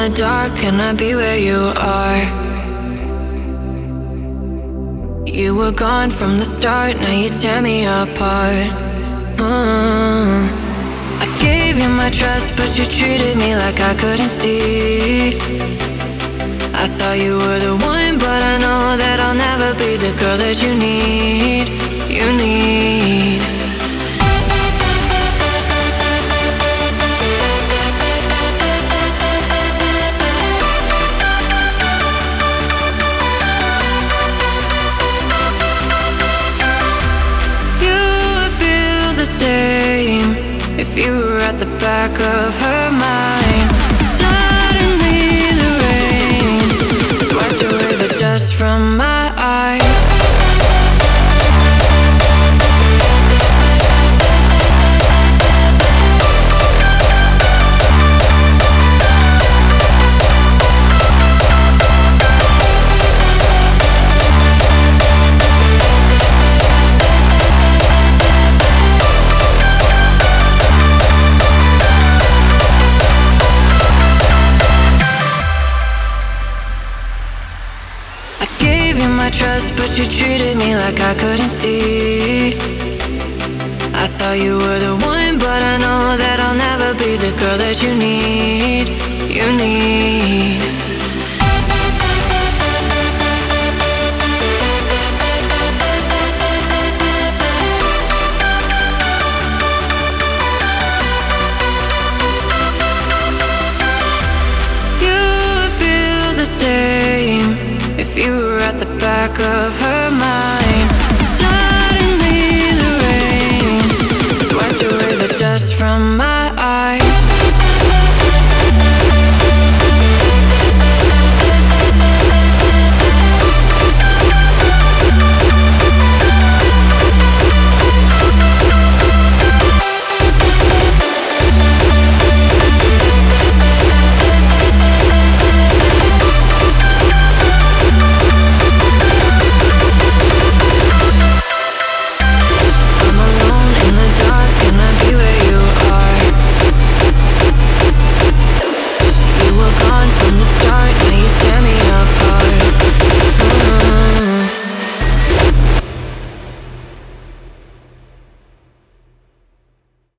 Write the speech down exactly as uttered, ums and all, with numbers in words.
the dark, can I be where you are? You were gone from the start, now you tear me apart. mm. I gave you my trust, but you treated me like I couldn't see. I thought you were the one, but I know that I'll never be the girl that you need. You need. If you were at the back of her mind, suddenly the rain wiped away the dust from my eyes. Trust, but you treated me like I couldn't see. I thought you were the one, but I know that I'll never be the girl that you need. You need. You feel the same if you were at the back of her mind.